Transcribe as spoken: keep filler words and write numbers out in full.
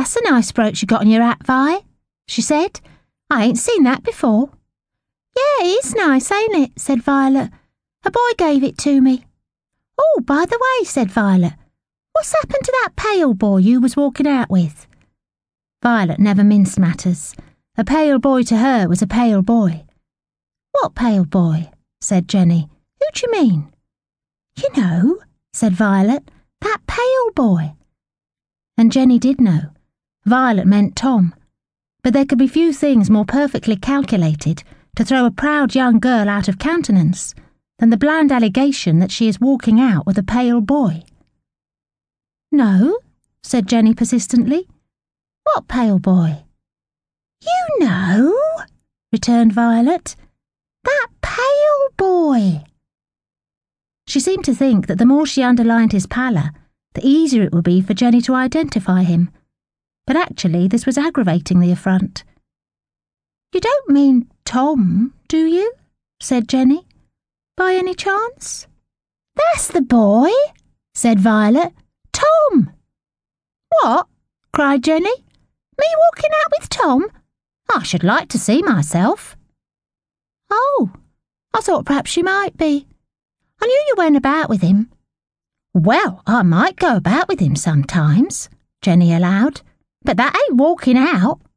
"That's a nice brooch you got on your hat, Vi," she said. "I ain't seen that before." "Yeah, it is nice, ain't it?" said Violet. "A boy gave it to me." "Oh, by the way," said Violet, "what's happened to that pale boy you was walking out with?" Violet never minced matters. A pale boy to her was a pale boy. "What pale boy?" said Jenny. "Who do you mean?" "You know," said Violet, "that pale boy." And Jenny did know. Violet meant Tom. But there could be few things more perfectly calculated to throw a proud young girl out of countenance than the bland allegation that she is walking out with a pale boy. "No," said Jenny persistently. "What pale boy?" "You know," returned Violet, "that pale boy." She seemed to think that the more she underlined his pallor, the easier it would be for Jenny to identify him. But actually this was aggravating the affront. "You don't mean Tom, do you?" said Jenny. "By any chance?" "That's the boy," said Violet. "Tom." "What?" cried Jenny. "Me walking out with Tom? I should like to see myself." "Oh, I thought perhaps you might be. I knew you went about with him." "Well, I might go about with him sometimes," Jenny allowed, "but that ain't walking out.